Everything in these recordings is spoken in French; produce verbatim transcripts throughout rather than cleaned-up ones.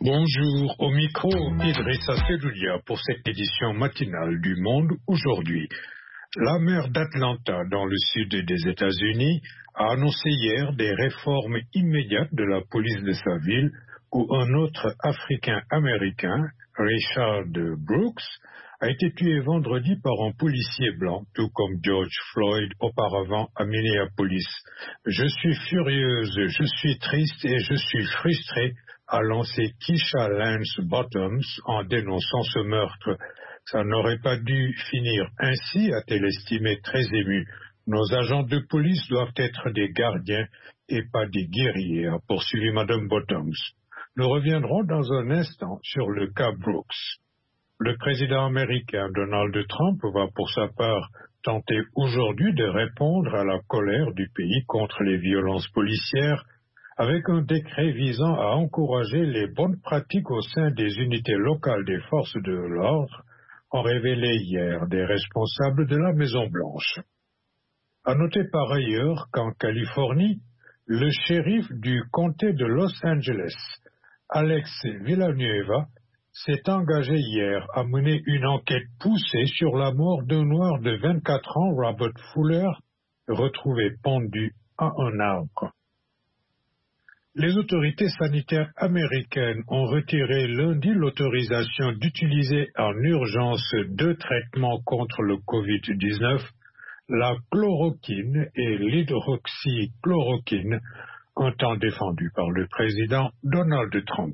Bonjour, au micro Idrissa Seloulia pour cette édition matinale du Monde aujourd'hui. La maire d'Atlanta, dans le sud des États-Unis, a annoncé hier des réformes immédiates de la police de sa ville, où un autre Africain-Américain, Richard Brooks, a été tué vendredi par un policier blanc, tout comme George Floyd auparavant à Minneapolis. Je suis furieuse, je suis triste et je suis frustrée, a lancé Keisha Lance Bottoms en dénonçant ce meurtre. Ça n'aurait pas dû finir ainsi, a-t-elle estimé très émue. Nos agents de police doivent être des gardiens et pas des guerriers, a poursuivi Madame Bottoms. Nous reviendrons dans un instant sur le cas Brooks. Le président américain Donald Trump va pour sa part tenter aujourd'hui de répondre à la colère du pays contre les violences policières avec un décret visant à encourager les bonnes pratiques au sein des unités locales des forces de l'ordre, ont révélé hier des responsables de la Maison-Blanche. À noter par ailleurs qu'en Californie, le shérif du comté de Los Angeles, Alex Villanueva, s'est engagé hier à mener une enquête poussée sur la mort d'un noir de vingt-quatre ans, Robert Fuller, retrouvé pendu à un arbre. Les autorités sanitaires américaines ont retiré lundi l'autorisation d'utiliser en urgence deux traitements contre le covid dix-neuf, la chloroquine et l'hydroxychloroquine, un temps défendu par le président Donald Trump.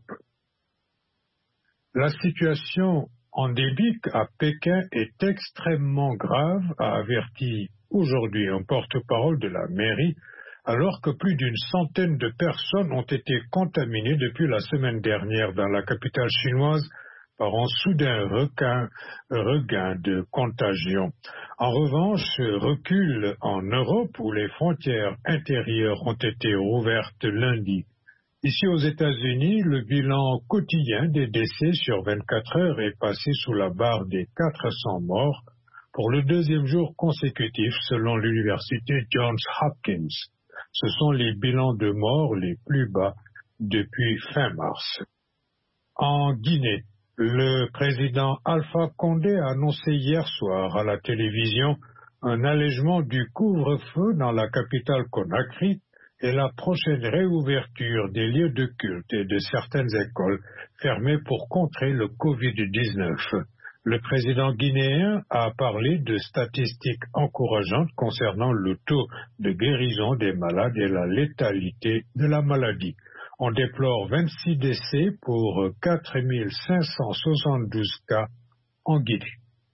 La situation endémique à Pékin est extrêmement grave, a averti aujourd'hui un porte-parole de la mairie, alors que plus d'une centaine de personnes ont été contaminées depuis la semaine dernière dans la capitale chinoise par un soudain regain, regain de contagion. En revanche, recul en Europe où les frontières intérieures ont été rouvertes lundi. Ici aux États-Unis, le bilan quotidien des décès sur vingt-quatre heures est passé sous la barre des quatre cents morts pour le deuxième jour consécutif selon l'université Johns Hopkins. Ce sont les bilans de morts les plus bas depuis fin mars. En Guinée, le président Alpha Condé a annoncé hier soir à la télévision un allègement du couvre-feu dans la capitale Conakry et la prochaine réouverture des lieux de culte et de certaines écoles fermées pour contrer le covid dix-neuf. Le président guinéen a parlé de statistiques encourageantes concernant le taux de guérison des malades et la létalité de la maladie. On déplore vingt-six décès pour quatre mille cinq cent soixante-douze cas en Guinée.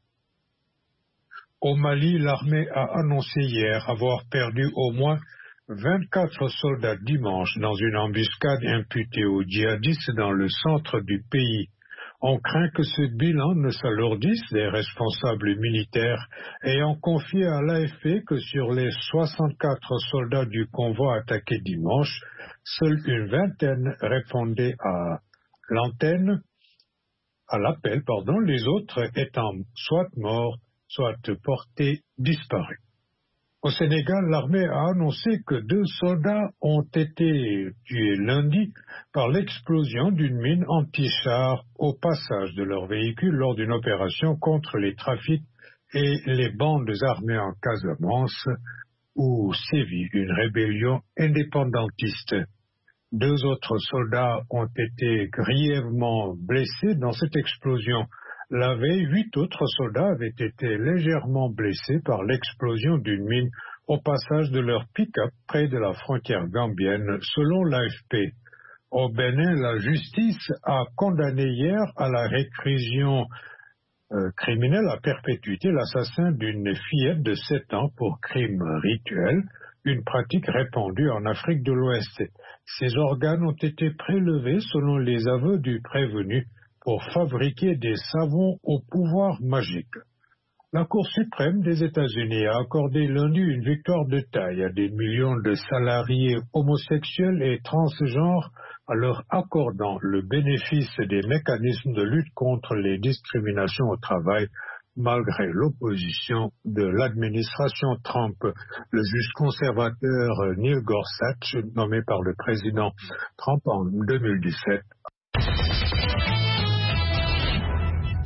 Au Mali, l'armée a annoncé hier avoir perdu au moins vingt-quatre soldats dimanche dans une embuscade imputée aux djihadistes dans le centre du pays. On craint que ce bilan ne s'alourdisse, les responsables militaires ayant confié à l'A F P que sur les soixante-quatre soldats du convoi attaqué dimanche, seule une vingtaine répondaient à l'antenne, à l'appel, pardon, les autres étant soit morts, soit portés disparus. Au Sénégal, l'armée a annoncé que deux soldats ont été tués lundi par l'explosion d'une mine anti-char au passage de leur véhicule lors d'une opération contre les trafics et les bandes armées en Casamance, où sévit une rébellion indépendantiste. Deux autres soldats ont été grièvement blessés dans cette explosion. La veille, huit autres soldats avaient été légèrement blessés par l'explosion d'une mine au passage de leur pick-up près de la frontière gambienne, selon l'A F P. Au Bénin, la justice a condamné hier à la réclusion euh, criminelle à perpétuité l'assassin d'une fillette de sept ans pour crime rituel, une pratique répandue en Afrique de l'Ouest. Ses organes ont été prélevés selon les aveux du prévenu pour fabriquer des savons au pouvoir magique. La Cour suprême des États-Unis a accordé lundi une victoire de taille à des millions de salariés homosexuels et transgenres en leur accordant le bénéfice des mécanismes de lutte contre les discriminations au travail malgré l'opposition de l'administration Trump. Le juge conservateur Neil Gorsuch, nommé par le président Trump en deux mille dix-sept,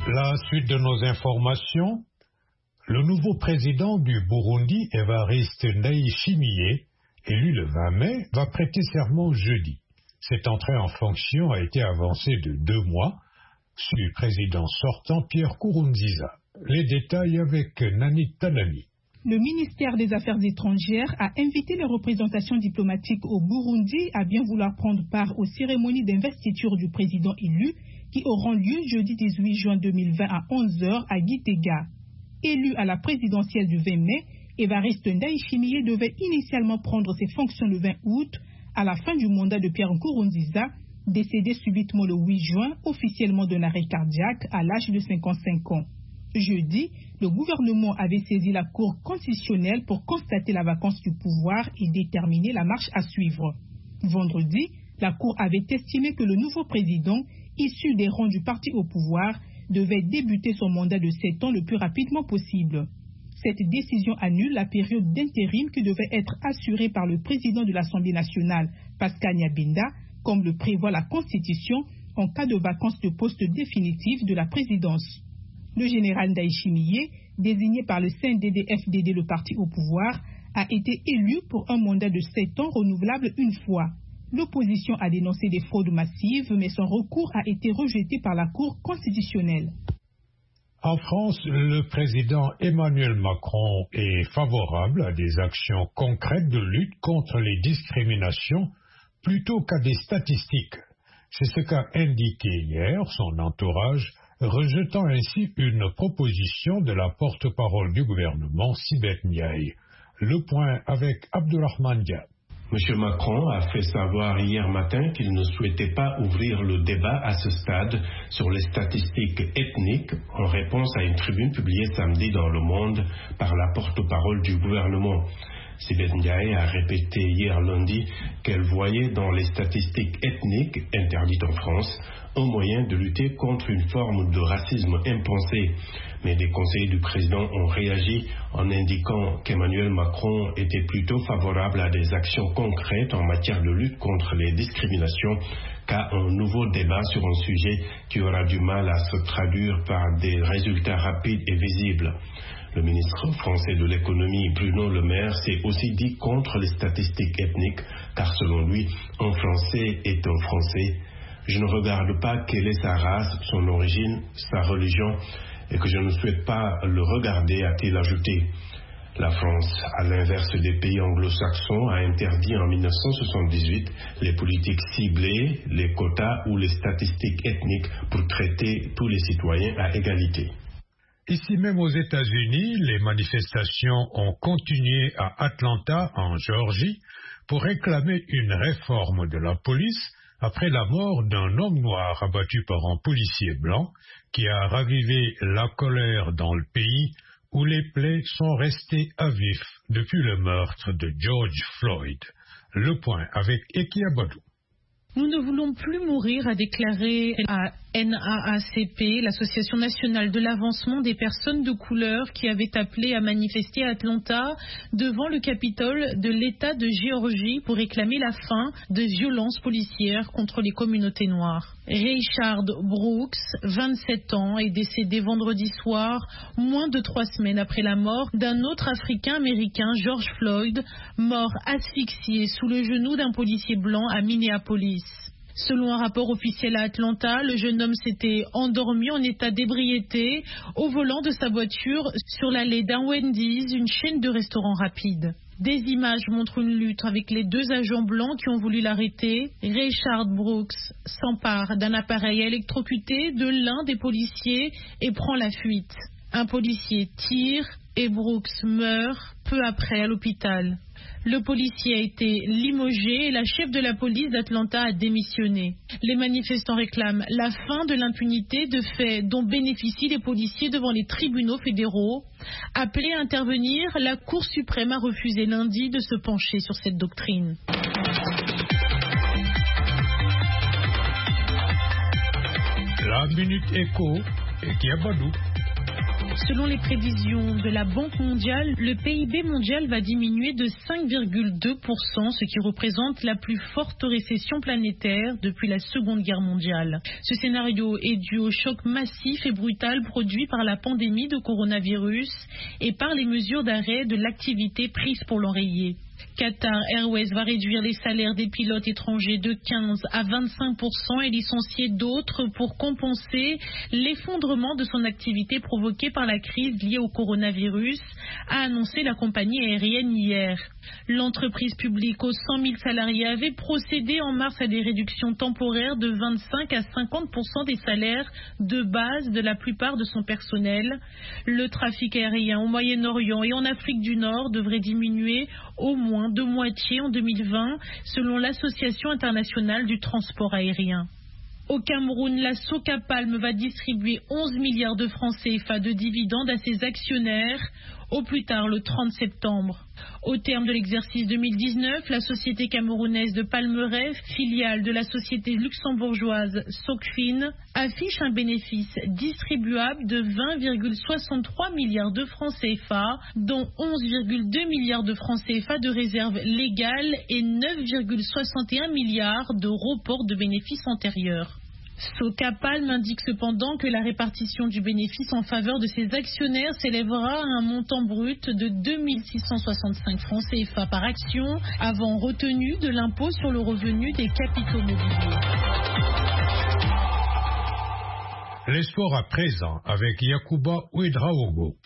La suite de nos informations. Le nouveau président du Burundi, Evariste Ndayishimiye, élu le vingt mai, va prêter serment jeudi. Cette entrée en fonction a été avancée de deux mois, sous le président sortant Pierre Nkurunziza. Les détails avec Nani Tanani. Le ministère des Affaires étrangères a invité les représentations diplomatiques au Burundi à bien vouloir prendre part aux cérémonies d'investiture du président élu qui auront lieu jeudi dix-huit juin deux mille vingt à onze heures à Gitega. Élu à la présidentielle du vingt mai, Evariste Ndayishimiye devait initialement prendre ses fonctions le vingt août, à la fin du mandat de Pierre Nkurunziza, décédé subitement le huit juin, officiellement d'un arrêt cardiaque à l'âge de cinquante-cinq ans. Jeudi, le gouvernement avait saisi la Cour constitutionnelle pour constater la vacance du pouvoir et déterminer la marche à suivre. Vendredi, la Cour avait estimé que le nouveau président, issu des rangs du parti au pouvoir, devait débuter son mandat de sept ans le plus rapidement possible. Cette décision annule la période d'intérim qui devait être assurée par le président de l'Assemblée nationale, Pascal Nyabenda, comme le prévoit la Constitution, en cas de vacance de poste définitive de la présidence. Le général Ndayishimiye, désigné par le C N D D F D D, le parti au pouvoir, a été élu pour un mandat de sept ans renouvelable une fois. L'opposition a dénoncé des fraudes massives, mais son recours a été rejeté par la Cour constitutionnelle. En France, le président Emmanuel Macron est favorable à des actions concrètes de lutte contre les discriminations plutôt qu'à des statistiques. C'est ce qu'a indiqué hier son entourage, rejetant ainsi une proposition de la porte-parole du gouvernement, Sibeth Ndiaye. Le point avec Abdourahmane Diab. M. Macron a fait savoir hier matin qu'il ne souhaitait pas ouvrir le débat à ce stade sur les statistiques ethniques en réponse à une tribune publiée samedi dans Le Monde par la porte-parole du gouvernement. Sibeth Ndiaye a répété hier lundi qu'elle voyait dans les statistiques ethniques interdites en France un moyen de lutter contre une forme de racisme impensé. Mais des conseillers du président ont réagi en indiquant qu'Emmanuel Macron était plutôt favorable à des actions concrètes en matière de lutte contre les discriminations qu'à un nouveau débat sur un sujet qui aura du mal à se traduire par des résultats rapides et visibles. Le ministre français de l'économie, Bruno Le Maire, s'est aussi dit contre les statistiques ethniques, car selon lui, un Français est un Français. Je ne regarde pas quelle est sa race, son origine, sa religion, et que je ne souhaite pas le regarder, a-t-il ajouté. La France, à l'inverse des pays anglo-saxons, a interdit en mille neuf cent soixante-dix-huit les politiques ciblées, les quotas ou les statistiques ethniques pour traiter tous les citoyens à égalité. Ici même aux États-Unis, les manifestations ont continué à Atlanta, en Géorgie, pour réclamer une réforme de la police après la mort d'un homme noir abattu par un policier blanc qui a ravivé la colère dans le pays où les plaies sont restées à vif depuis le meurtre de George Floyd. Le point avec Eki Abadou. Nous ne voulons plus mourir, a déclaré à N A A C P, l'Association nationale de l'avancement des personnes de couleur, qui avait appelé à manifester à Atlanta devant le Capitole de l'État de Géorgie pour réclamer la fin de violences policières contre les communautés noires. Rayshard Brooks, vingt-sept ans, est décédé vendredi soir, moins de trois semaines après la mort d'un autre Africain-américain, George Floyd, mort asphyxié sous le genou d'un policier blanc à Minneapolis. Selon un rapport officiel à Atlanta, le jeune homme s'était endormi en état d'ébriété au volant de sa voiture sur l'allée d'un Wendy's, une chaîne de restaurants rapides. Des images montrent une lutte avec les deux agents blancs qui ont voulu l'arrêter. Rayshard Brooks s'empare d'un appareil électrocuté de l'un des policiers et prend la fuite. Un policier tire et Brooks meurt peu après à l'hôpital. Le policier a été limogé et la chef de la police d'Atlanta a démissionné. Les manifestants réclament la fin de l'impunité de faits dont bénéficient les policiers devant les tribunaux fédéraux. Appelée à intervenir, la Cour suprême a refusé lundi de se pencher sur cette doctrine. La Minute Écho, Eki Abadou. Selon les prévisions de la Banque mondiale, le P I B mondial va diminuer de cinq virgule deux pour cent, ce qui représente la plus forte récession planétaire depuis la Seconde Guerre mondiale. Ce scénario est dû au choc massif et brutal produit par la pandémie de coronavirus et par les mesures d'arrêt de l'activité prises pour l'enrayer. Qatar Airways va réduire les salaires des pilotes étrangers de quinze à vingt-cinq pour cent et licencier d'autres pour compenser l'effondrement de son activité provoquée par la crise liée au coronavirus, a annoncé la compagnie aérienne hier. L'entreprise publique aux cent mille salariés avait procédé en mars à des réductions temporaires de vingt-cinq à cinquante pour cent des salaires de base de la plupart de son personnel. Le trafic aérien au Moyen-Orient et en Afrique du Nord devrait diminuer au moins de moitié en deux mille vingt, selon l'Association internationale du transport aérien. Au Cameroun, la Socapalm va distribuer onze milliards de francs C F A de dividendes à ses actionnaires, au plus tard le trente septembre. Au terme de l'exercice deux mille dix-neuf, la société camerounaise de Palmeraie, filiale de la société luxembourgeoise Socfin, affiche un bénéfice distribuable de vingt virgule soixante-trois milliards de francs C F A, dont onze virgule deux milliards de francs C F A de réserves légales et neuf virgule soixante et un milliards de report de bénéfices antérieurs. Socapalm indique cependant que la répartition du bénéfice en faveur de ses actionnaires s'élèvera à un montant brut de deux mille six cent soixante-cinq francs C F A par action, avant retenue de l'impôt sur le revenu des capitaux mobiliers. Les sports à présent avec Yacouba Ouedraogo.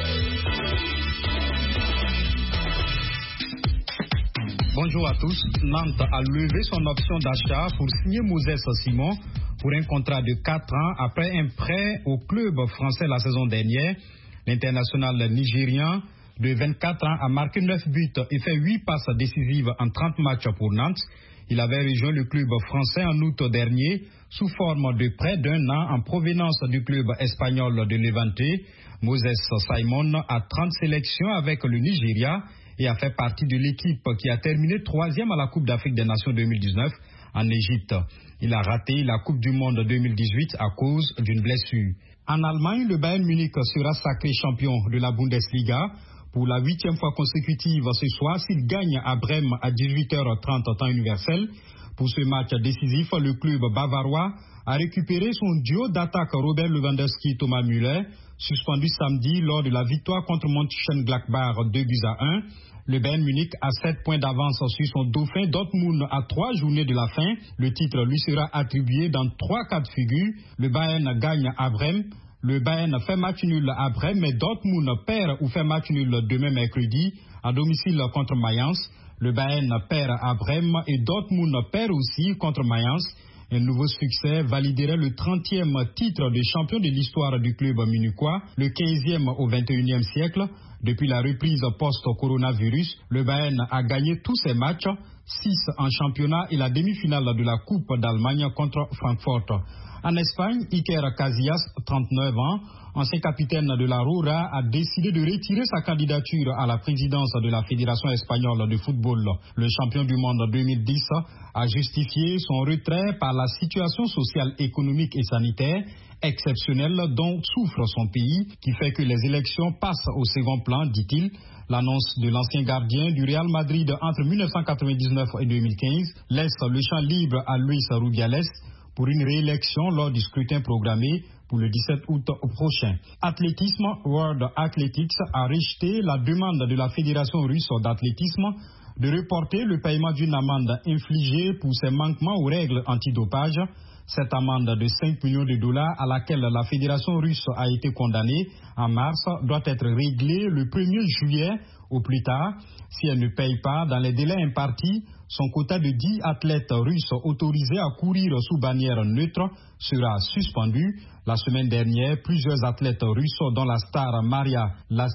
Bonjour à tous. Nantes a levé son option d'achat pour signer Moses Simon pour un contrat de quatre ans après un prêt au club français la saison dernière. L'international nigérian de vingt-quatre ans a marqué neuf buts et fait huit passes décisives en trente matchs pour Nantes. Il avait rejoint le club français en août dernier sous forme de prêt d'un an en provenance du club espagnol de Levante. Moses Simon a trente sélections avec le Nigeria et a fait partie de l'équipe qui a terminé troisième à la Coupe d'Afrique des Nations deux mille dix-neuf en Égypte. Il a raté la Coupe du Monde deux mille dix-huit à cause d'une blessure. En Allemagne, le Bayern Munich sera sacré champion de la Bundesliga pour la huitième fois consécutive ce soir s'il gagne à Brême à dix-huit heures trente temps universel. Pour ce match décisif, le club bavarois a récupéré son duo d'attaque Robert Lewandowski-Thomas Müller, suspendu samedi lors de la victoire contre Mönchengladbach deux buts à un. Le Bayern Munich a sept points d'avance sur son dauphin Dortmund à trois journées de la fin. Le titre lui sera attribué dans trois cas de figure. Le Bayern gagne à Brême. Le Bayern fait match nul à Brême, mais Dortmund perd ou fait match nul demain mercredi à domicile contre Mayence. Le Bayern perd à Brême et Dortmund perd aussi contre Mayence. Un nouveau succès validerait le trentième titre de champion de l'histoire du club munichois, le quinzième au vingt et unième siècle. Depuis la reprise post-coronavirus, le Bayern a gagné tous ses matchs, six en championnat et la demi-finale de la Coupe d'Allemagne contre Francfort. En Espagne, Iker Casillas, trente-neuf ans, ancien capitaine de la Roja, a décidé de retirer sa candidature à la présidence de la Fédération espagnole de football. Le champion du monde deux mille dix a justifié son retrait par la situation sociale, économique et sanitaire exceptionnelle dont souffre son pays, qui fait que les élections passent au second plan, dit-il. L'annonce de l'ancien gardien du Real Madrid entre mille neuf cent quatre-vingt-dix-neuf et deux mille quinze laisse le champ libre à Luis Rubiales pour une réélection lors du scrutin programmé pour le dix-sept août prochain. Athlétisme, World Athletics a rejeté la demande de la Fédération russe d'athlétisme de reporter le paiement d'une amende infligée pour ses manquements aux règles antidopage. Cette amende de cinq millions de dollars à laquelle la Fédération russe a été condamnée en mars doit être réglée le premier juillet au plus tard. Si elle ne paye pas dans les délais impartis, son quota de dix athlètes russes autorisés à courir sous bannière neutre sera suspendu. La semaine dernière, plusieurs athlètes russes, dont la star Maria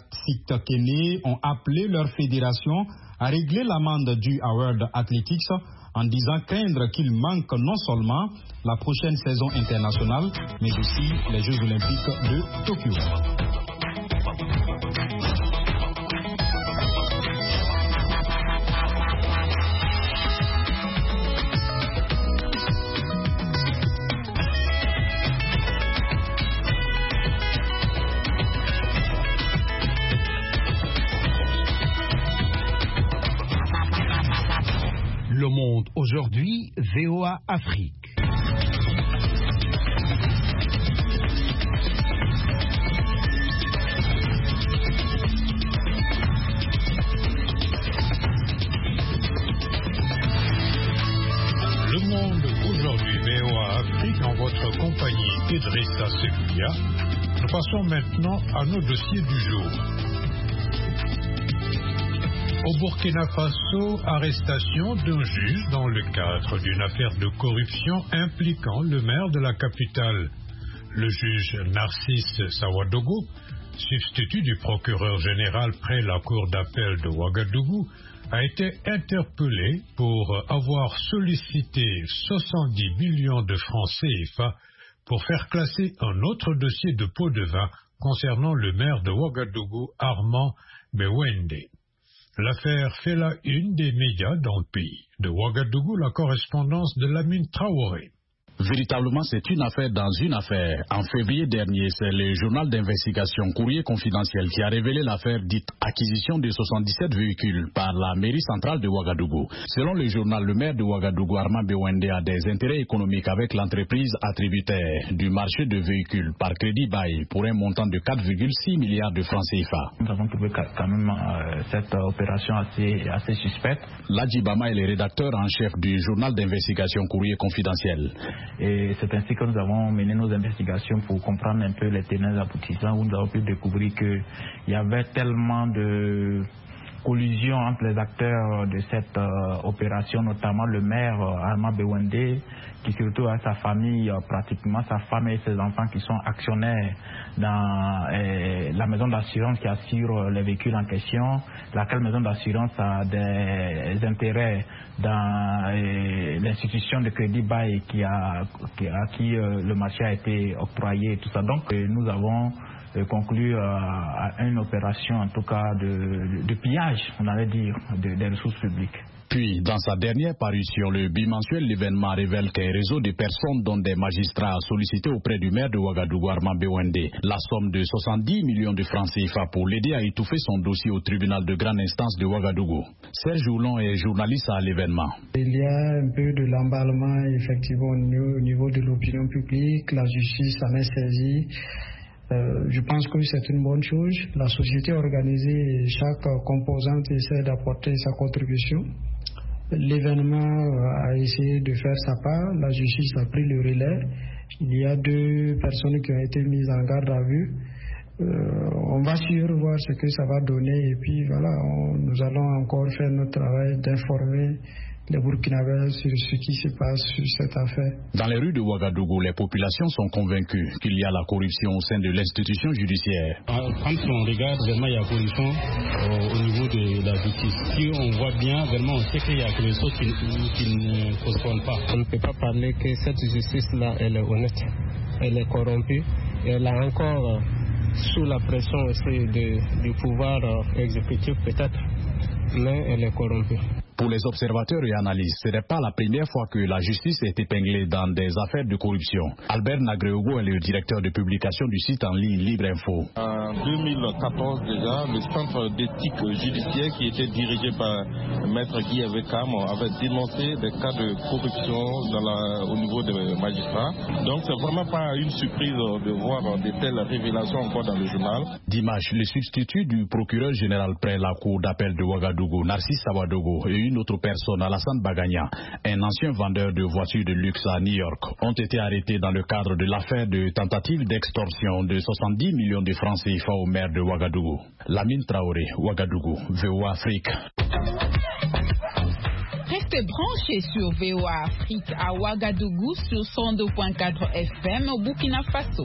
Lasitskene, ont appelé leur fédération à régler l'amende due à World Athletics en disant craindre qu'il manque non seulement la prochaine saison internationale, mais aussi les Jeux Olympiques de Tokyo. Aujourd'hui, V O A Afrique. Le Monde aujourd'hui, V O A Afrique, en votre compagnie Idrissa Selouya. Nous passons maintenant à nos dossiers du jour. Au Burkina Faso, arrestation d'un juge dans le cadre d'une affaire de corruption impliquant le maire de la capitale. Le juge Narcisse Sawadogo, substitut du procureur général près la cour d'appel de Ouagadougou, a été interpellé pour avoir sollicité soixante-dix millions de francs C F A pour faire classer un autre dossier de pot de vin concernant le maire de Ouagadougou, Armand Bewende. L'affaire fait la une des médias dans le pays. De Ouagadougou, la correspondance de Lamine Traoré. Véritablement, c'est une affaire dans une affaire. En février dernier, c'est le journal d'investigation Courrier Confidentiel qui a révélé l'affaire dite acquisition de soixante-dix-sept véhicules par la mairie centrale de Ouagadougou. Selon le journal, le maire de Ouagadougou, Armand Bewende, a des intérêts économiques avec l'entreprise attributaire du marché de véhicules par crédit bail pour un montant de quatre virgule six milliards de francs C F A. Nous avons trouvé quand même euh, cette opération assez, assez suspecte. Ladji Bama est le rédacteur en chef du journal d'investigation Courrier Confidentiel. Et c'est ainsi que nous avons mené nos investigations pour comprendre un peu les tenants aboutissants, où nous avons pu découvrir qu'il y avait tellement de collusion entre les acteurs de cette euh, opération, notamment le maire euh, Armand Bewende, qui surtout a sa famille, euh, pratiquement sa femme et ses enfants qui sont actionnaires dans euh, la maison d'assurance qui assure euh, les véhicules en question, laquelle maison d'assurance a des intérêts dans euh, l'institution de crédit bail qui a, qui, à qui euh, le marché a été octroyé et tout ça. Donc euh, nous avons conclu à une opération en tout cas de, de pillage, on allait dire, de, des ressources publiques. Puis, dans sa dernière parution, le bimensuel L'événement révèle qu'un réseau de personnes, dont des magistrats, a sollicité auprès du maire de Ouagadougou, Armand Bewende, la somme de soixante-dix millions de francs C F A pour l'aider à étouffer son dossier au tribunal de grande instance de Ouagadougou. Serge Oulon est journaliste à L'Événement. Il y a un peu de l'emballement, effectivement, au niveau de l'opinion publique. La justice en est saisie. Euh, je pense que c'est une bonne chose. La société organisée, chaque composante essaie d'apporter sa contribution. L'événement a essayé de faire sa part. La justice a pris le relais. Il y a deux personnes qui ont été mises en garde à vue. Euh, on va suivre, voir ce que ça va donner. Et puis voilà, on, nous allons encore faire notre travail d'informer les Burkinabés sur ce qui se passe sur cette affaire. Dans les rues de Ouagadougou, les populations sont convaincues qu'il y a la corruption au sein de l'institution judiciaire. Quand on regarde, vraiment, il y a corruption euh, au niveau de la justice. Si on voit bien, vraiment, on sait qu'il y a quelque chose qui, qui ne correspond pas. On ne peut pas parler que cette justice-là, elle est honnête. Elle est corrompue. Elle est encore euh, sous la pression aussi de, du pouvoir euh, exécutif, peut-être. Mais elle est corrompue. Pour les observateurs et analystes, ce n'est pas la première fois que la justice est épinglée dans des affaires de corruption. Albert Nagreogo est le directeur de publication du site en ligne Libre Info. En deux mille quatorze déjà, le centre d'éthique judiciaire qui était dirigé par Maître Guy Avekam avait dénoncé des cas de corruption dans la, au niveau des magistrats. Donc c'est vraiment pas une surprise de voir de telles révélations encore dans le journal. Dimanche, le substitut du procureur général près la cour d'appel de Ouagadougou, Narcisse Sawadogo, et une autre personne, Alassane Bagagna, un ancien vendeur de voitures de luxe à New York, ont été arrêtés dans le cadre de l'affaire de tentative d'extorsion de soixante-dix millions de francs C F A au maire de Ouagadougou. Lamine Traoré, Ouagadougou, V O A Afrique. Restez branchés sur V O A Afrique à Ouagadougou sur cent deux virgule quatre F M au Burkina Faso.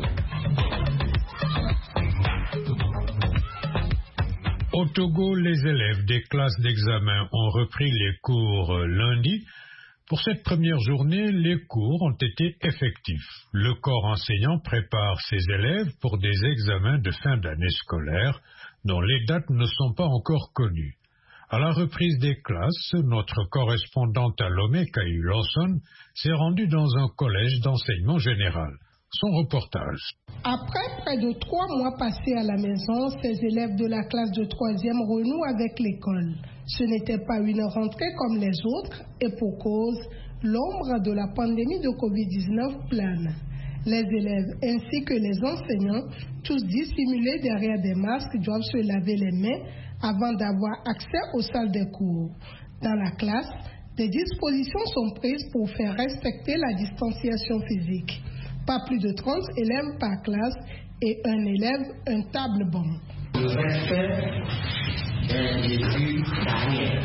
Au Togo, les élèves des classes d'examen ont repris les cours lundi. Pour cette première journée, les cours ont été effectifs. Le corps enseignant prépare ses élèves pour des examens de fin d'année scolaire dont les dates ne sont pas encore connues. À la reprise des classes, notre correspondante à Lomé, Kayu Lawson, s'est rendue dans un collège d'enseignement général. Son reportage. Après près de trois mois passés à la maison, ces élèves de la classe de troisième renouent avec l'école. Ce n'était pas une rentrée comme les autres et pour cause, l'ombre de la pandémie de covid dix-neuf plane. Les élèves ainsi que les enseignants, tous dissimulés derrière des masques, doivent se laver les mains avant d'avoir accès aux salles des cours. Dans la classe, des dispositions sont prises pour faire respecter la distanciation physique. Pas plus de trente élèves par classe et un élève, un table-banc. Le respect des mesures barrières.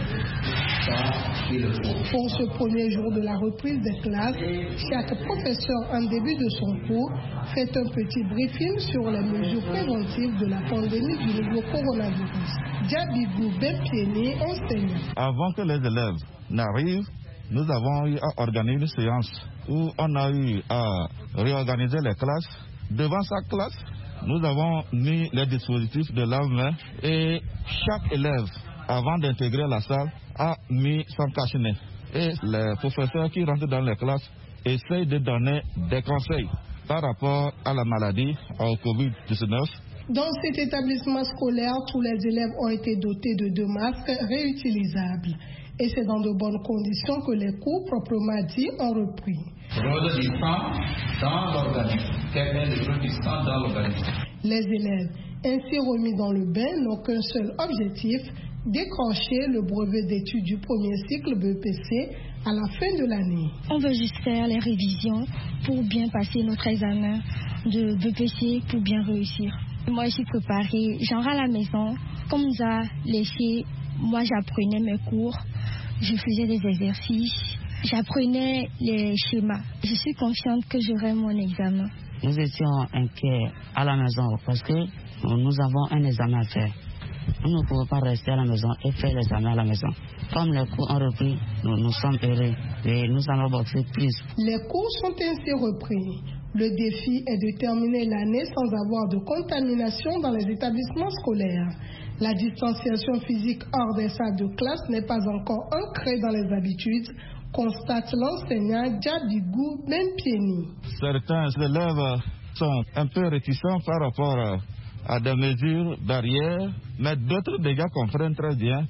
Pour ce premier jour de la reprise des classes, chaque professeur en début de son cours fait un petit briefing sur les mesures préventives de la pandémie du nouveau coronavirus. Djabigou Bempieni, enseignant. Avant que les élèves n'arrivent, nous avons eu à organiser une séance où on a eu à réorganiser les classes. Devant sa classe, nous avons mis les dispositifs de lave-main et chaque élève, avant d'intégrer la salle, a mis son cache-nez. Et les professeurs qui rentrent dans les classes essayent de donner des conseils par rapport à la maladie, au covid dix-neuf. Dans cet établissement scolaire, tous les élèves ont été dotés de deux masques réutilisables. Et c'est dans de bonnes conditions que les cours proprement dit ont repris. Rôle distant dans l'organisme. Quel est le rôle distant dans l'organisme? Les élèves, ainsi remis dans le bain, n'ont qu'un seul objectif, décrocher le brevet d'études du premier cycle B E P C à la fin de l'année. On veut juste faire les révisions pour bien passer notre examen de B E P C pour bien réussir. Moi, je suis préparée, j'en à la maison. Comme on nous a laissé, moi j'apprenais mes cours, je faisais des exercices, j'apprenais les schémas. Je suis confiante que j'aurai mon examen. Nous étions inquiets à la maison parce que nous avons un examen à faire. Nous ne pouvons pas rester à la maison et faire l'examen à la maison. Comme les cours ont repris, nous, nous sommes heureux et nous allons boxer plus. Les cours sont ainsi repris. Le défi est de terminer l'année sans avoir de contamination dans les établissements scolaires. La distanciation physique hors des salles de classe n'est pas encore ancrée dans les habitudes, constate l'enseignant Djabigou Bempieni. Certains élèves sont un peu réticents par rapport à des mesures barrières, mais d'autres déjà comprennent très bien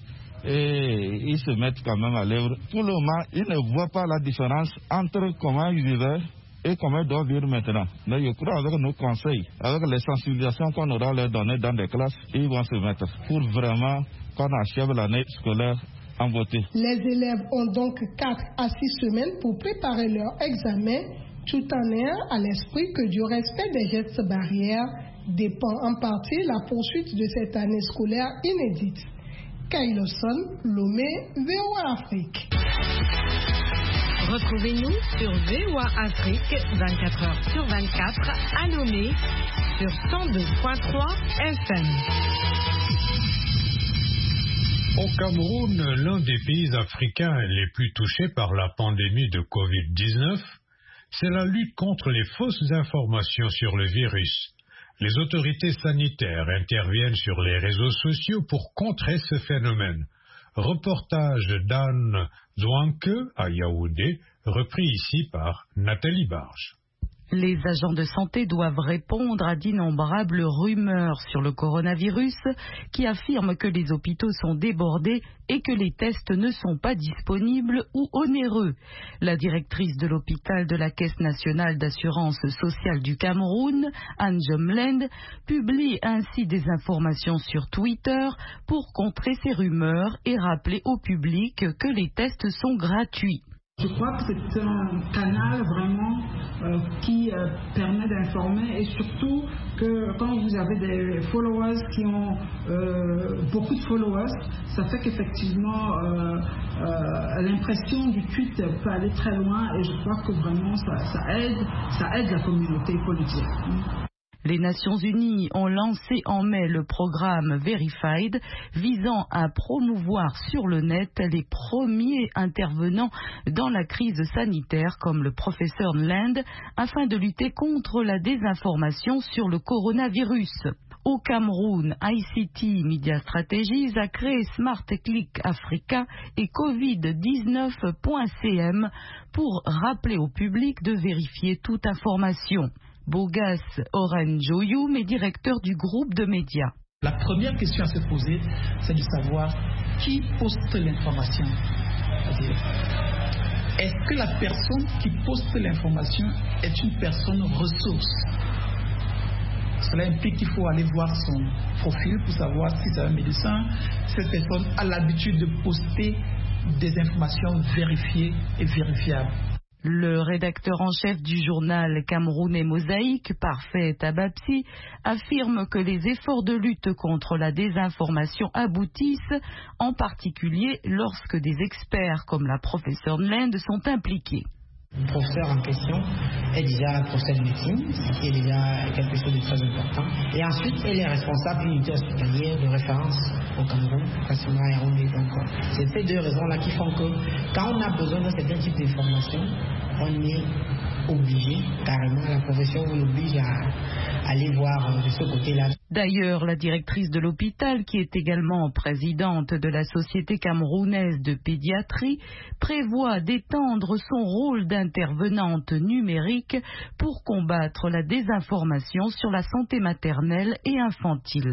et ils se mettent quand même à l'œuvre. Pour le moment, ils ne voient pas la différence entre comment ils vivaient et comment ils doivent vivre maintenant. Mais je crois avec nos conseils, avec les sensibilisations qu'on aura leur donner dans les classes, ils vont se mettre pour vraiment qu'on achève l'année scolaire en beauté. Les élèves ont donc quatre à six semaines pour préparer leur examen, tout en ayant à l'esprit que du respect des gestes barrières dépend en partie la poursuite de cette année scolaire inédite. Kailoson, Lomé, V O A Afrique. Retrouvez-nous sur V O A Afrique vingt-quatre heures sur vingt-quatre à Lomé sur cent deux virgule trois F M. Au Cameroun, l'un des pays africains les plus touchés par la pandémie de covid dix-neuf, c'est la lutte contre les fausses informations sur le virus. Les autorités sanitaires interviennent sur les réseaux sociaux pour contrer ce phénomène. Reportage d'Anne Zouanke à Yaoundé, repris ici par Nathalie Barge. Les agents de santé doivent répondre à d'innombrables rumeurs sur le coronavirus qui affirment que les hôpitaux sont débordés et que les tests ne sont pas disponibles ou onéreux. La directrice de l'hôpital de la Caisse nationale d'assurance sociale du Cameroun, Anne Jomland, publie ainsi des informations sur Twitter pour contrer ces rumeurs et rappeler au public que les tests sont gratuits. Je crois que c'est un canal vraiment euh, qui euh, permet d'informer et surtout que quand vous avez des followers qui ont euh, beaucoup de followers, ça fait qu'effectivement euh, euh, l'impression du tweet peut aller très loin et je crois que vraiment ça, ça aide, ça aide la communauté, il faut le dire. Les Nations Unies ont lancé en mai le programme Verified visant à promouvoir sur le net les premiers intervenants dans la crise sanitaire comme le professeur Land afin de lutter contre la désinformation sur le coronavirus. Au Cameroun, I C T Media Strategies a créé Smart Click Africa et covid dix-neuf point c m pour rappeler au public de vérifier toute information. Bogas Orenjoyoum est directeur du groupe de médias. La première question à se poser, c'est de savoir qui poste l'information? C'est-à-dire, est-ce que la personne qui poste l'information est une personne ressource? Cela implique qu'il faut aller voir son profil pour savoir si c'est un médecin. Cette personne a l'habitude de poster des informations vérifiées et vérifiables. Le rédacteur en chef du journal camerounais Mosaïque, Parfait Tabapsi, affirme que les efforts de lutte contre la désinformation aboutissent, en particulier lorsque des experts comme la professeure Nlend sont impliqués. Le professeur en question est déjà professeur de médecine, ce qui est déjà quelque chose de très important. Et ensuite, elle est responsable d'une unité hospitalière de référence au Cameroun, Kassima et Yaoundé. Donc, c'est ces deux raisons-là qui font que quand on a besoin de certains types d'informations, on est obligé, carrément, la profession vous oblige à aller voir de ce côté-là. D'ailleurs, la directrice de l'hôpital, qui est également présidente de la Société camerounaise de pédiatrie, prévoit d'étendre son rôle d'intervenante numérique pour combattre la désinformation sur la santé maternelle et infantile.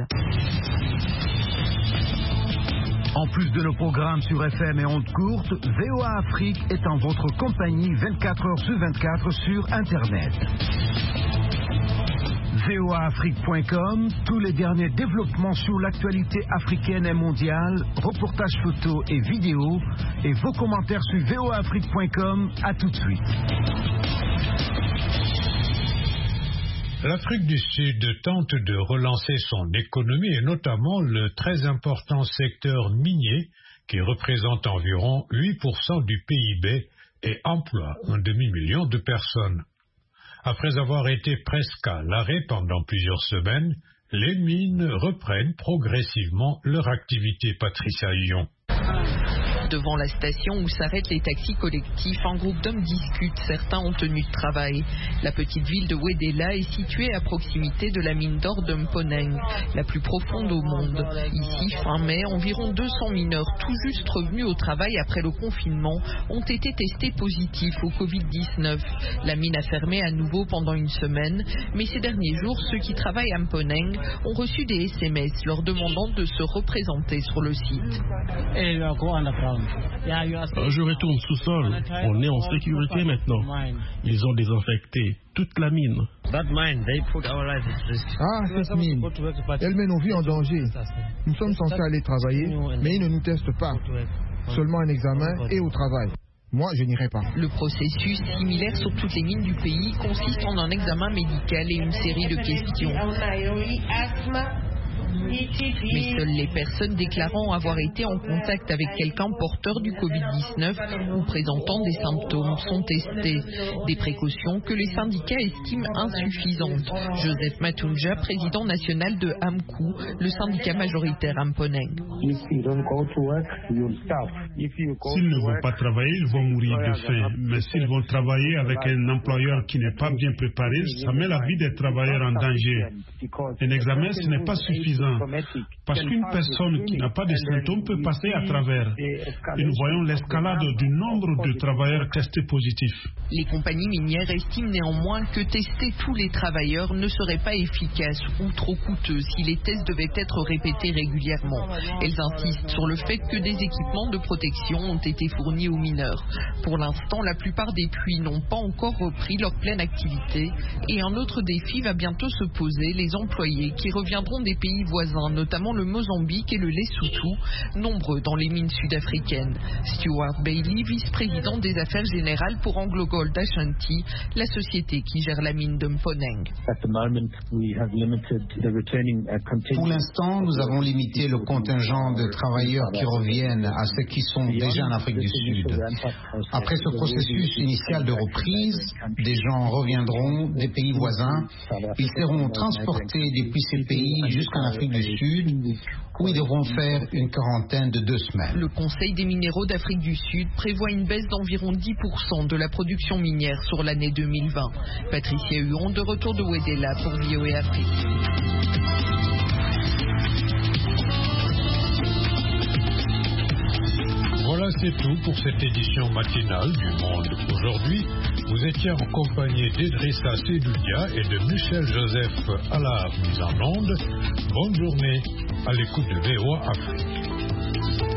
En plus de nos programmes sur F M et ondes courtes, V O A Afrique est en votre compagnie vingt-quatre heures sur vingt-quatre sur Internet. V O A Afrique point com, tous les derniers développements sur l'actualité africaine et mondiale, reportages photos et vidéos, et vos commentaires sur V O A Afrique point com. À tout de suite. L'Afrique du Sud tente de relancer son économie et notamment le très important secteur minier qui représente environ huit pour cent du P I B et emploie un demi-million de personnes. Après avoir été presque à l'arrêt pendant plusieurs semaines, les mines reprennent progressivement leur activité. Patricia Lyon. Devant la station où s'arrêtent les taxis collectifs, un groupe d'hommes discute. Certains ont tenue de travail. La petite ville de Wedela est située à proximité de la mine d'or de Mponeng, la plus profonde au monde. Ici, fin mai, environ deux cents mineurs tout juste revenus au travail après le confinement ont été testés positifs au covid dix-neuf. La mine a fermé à nouveau pendant une semaine, mais ces derniers jours, ceux qui travaillent à Mponeng ont reçu des S M S leur demandant de se représenter sur le site. Je retourne sous-sol. On est en sécurité maintenant. Ils ont désinfecté toute la mine. Ah, cette mine, elle met nos vies en danger. Nous sommes censés aller travailler, mais ils ne nous testent pas. Seulement un examen et au travail. Moi, je n'irai pas. Le processus, similaire sur toutes les mines du pays, consiste en un examen médical et une série de questions. Mais seules les personnes déclarant avoir été en contact avec quelqu'un porteur du covid dix-neuf ou présentant des symptômes sont testées. Des précautions que les syndicats estiment insuffisantes. Joseph Matunja, président national de AMCU, le syndicat majoritaire à Mponeng. S'ils ne vont pas travailler, ils vont mourir de faim. Mais s'ils vont travailler avec un employeur qui n'est pas bien préparé, ça met la vie des travailleurs en danger. Un examen, ce n'est pas suffisant. Parce qu'une personne qui n'a pas de symptômes peut passer à travers. Et nous voyons l'escalade du nombre de travailleurs testés positifs. Les compagnies minières estiment néanmoins que tester tous les travailleurs ne serait pas efficace ou trop coûteux si les tests devaient être répétés régulièrement. Elles insistent sur le fait que des équipements de protection ont été fournis aux mineurs. Pour l'instant, la plupart des puits n'ont pas encore repris leur pleine activité. Et un autre défi va bientôt se poser, les employés qui reviendront des pays voisins, notamment le Mozambique et le Lesotho, nombreux dans les mines sud-africaines. Stuart Bailey, vice-président des affaires générales pour Anglo Gold Ashanti, la société qui gère la mine de Mponeng. Pour l'instant, nous avons limité le contingent de travailleurs qui reviennent à ceux qui sont déjà en Afrique du Sud. Après ce processus initial de reprise, des gens reviendront des pays voisins. Ils seront transportés depuis ces pays jusqu'en Afrique du Sud, où ils devront faire une quarantaine de deux semaines. Le Conseil des minéraux d'Afrique du Sud prévoit une baisse d'environ dix pour cent de la production minière sur l'année deux mille vingt. Patricia Huon, de retour de Wedela pour V O A Afrique. Voilà, c'est tout pour cette édition matinale du Monde aujourd'hui. Vous étiez en compagnie d'Idrissa Sedoudia et de Michel Joseph à la mise en onde. Bonne journée à l'écoute de V O A Afrique.